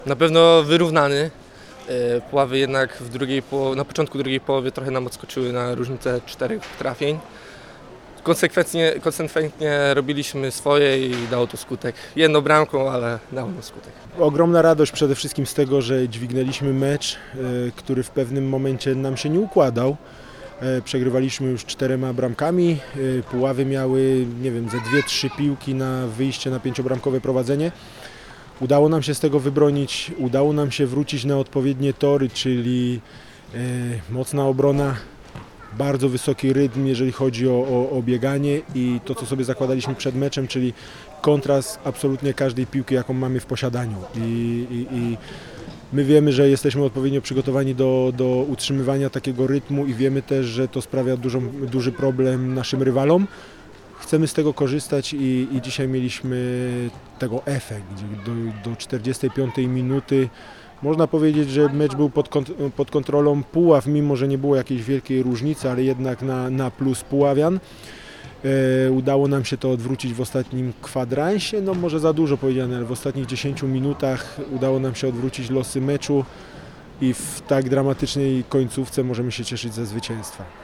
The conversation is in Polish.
Na pewno wyrównany. Puławy jednak na początku drugiej połowy trochę nam odskoczyły na różnicę 4 trafień. Konsekwentnie robiliśmy swoje i dało to skutek. Jedną bramką, ale dało to skutek. Ogromna radość przede wszystkim z tego, że dźwignęliśmy mecz, który w pewnym momencie nam się nie układał. Przegrywaliśmy już 4 bramkami, Puławy miały, nie wiem, ze 2-3 piłki na wyjście na 5-bramkowe prowadzenie. Udało nam się z tego wybronić, udało nam się wrócić na odpowiednie tory, czyli mocna obrona, bardzo wysoki rytm, jeżeli chodzi o bieganie i to, co sobie zakładaliśmy przed meczem, czyli kontrast absolutnie każdej piłki, jaką mamy w posiadaniu. I my wiemy, że jesteśmy odpowiednio przygotowani do utrzymywania takiego rytmu i wiemy też, że to sprawia duży problem naszym rywalom. Chcemy z tego korzystać i dzisiaj mieliśmy tego efekt. Do 45 minuty można powiedzieć, że mecz był pod kontrolą Puław, mimo że nie było jakiejś wielkiej różnicy, ale jednak na plus Puławian. Udało nam się to odwrócić w ostatnim kwadransie, no może za dużo powiedziane, ale w ostatnich 10 minutach udało nam się odwrócić losy meczu i w tak dramatycznej końcówce możemy się cieszyć ze zwycięstwa.